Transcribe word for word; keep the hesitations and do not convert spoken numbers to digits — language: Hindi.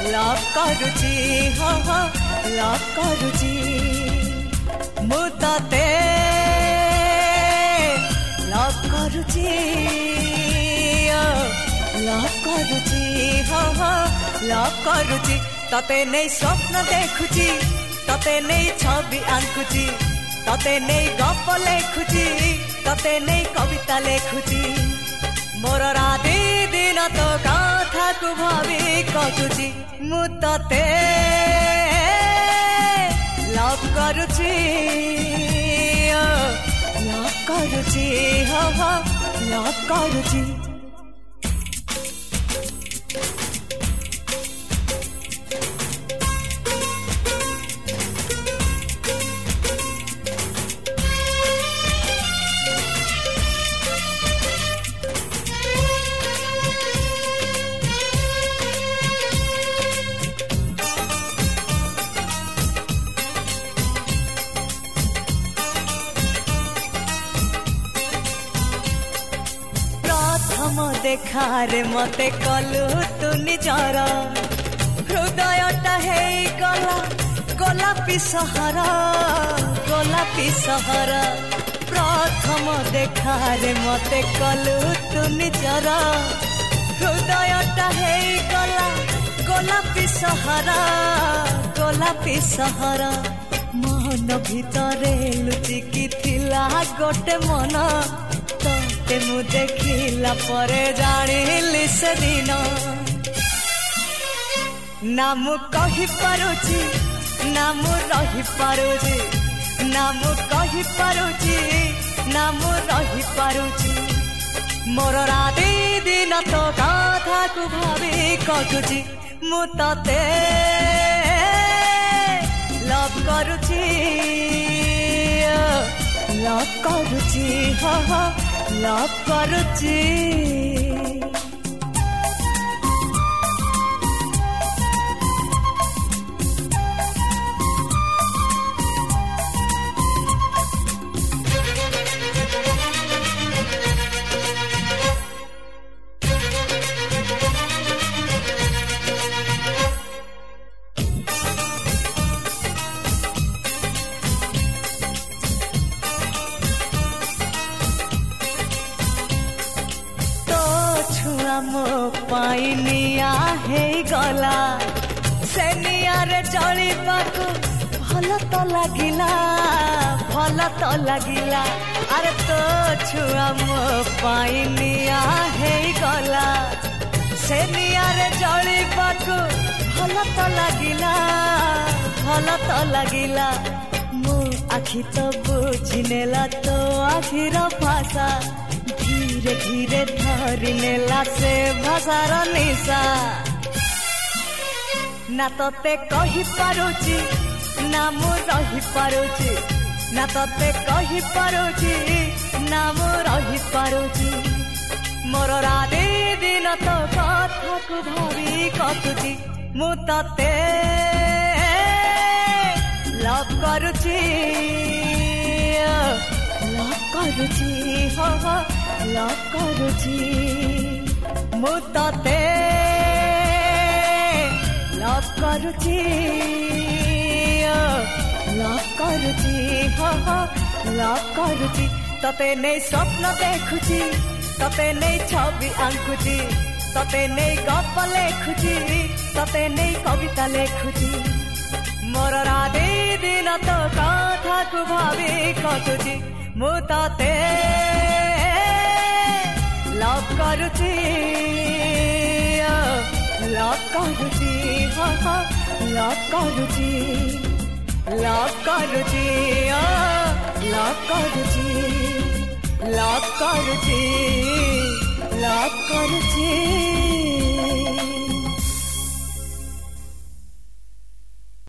लव करुची हो हो लव करुची मु तते लव करुची लव करुची हो हो लव करुची तते नहीं स्वप्न देखुची तते नहीं छवि आंकुची तते नहीं गप लेखुची तते नहीं कविता लेखुची मोर राति दिन तो कथा को भावी कटुची मु तते लव करुची लव करुची हो हो लव करुची देखारे मते कलु तु निजर हृदयटा हे गला गोलापी सहर गोलापी सहर प्रथम देखारे मते कलु तु निजर हृदयटा हे गला गोलापी सहर गोलापी सहर मन भितरे लुचिकी थिला गोटे मन ते मु देखिला परे जानिली से दिन ना मु कहि पारुची ना मु रही पारुची ना मु कहि पारुची ना मु रही पारुची मोर राति दिन तो कथा को भावी कटुची मु तते लव करुची लव करुची हो हो लव करुची मो पाई निया हे गला से निया रे चलिबाकू भल तो लागिला भल तो लागिला अरे तो छुआ मो पाई निया हे गला से निया रे चलिबाकू भल तो लागिला भल तो लागिला मो आखि तो बुझिनेला तो आखिर भाषा धीरे धीरे धरी नेला से भाषार निशा ना तते कहि पारुची ना मु रही पारुची ना तते कहि पारुची ना मु रही पारुची मोर राति दिन तो कथा को भावी कटुची मु तते लव करुची लव करुची हो हो लव करुची मु तते लव करुची लव करुची हो हो लव करुची तते नहीं स्वप्न देखुची तते नहीं छवि आंकुची तते नहीं गप लेखुची तते नहीं कविता लेखुची मोर राति दिन तो कथा को भावी कटुची मु तते लव करुची लव करुची हो हो लव करुची लव करुची लव करुची लव करुची लव करुची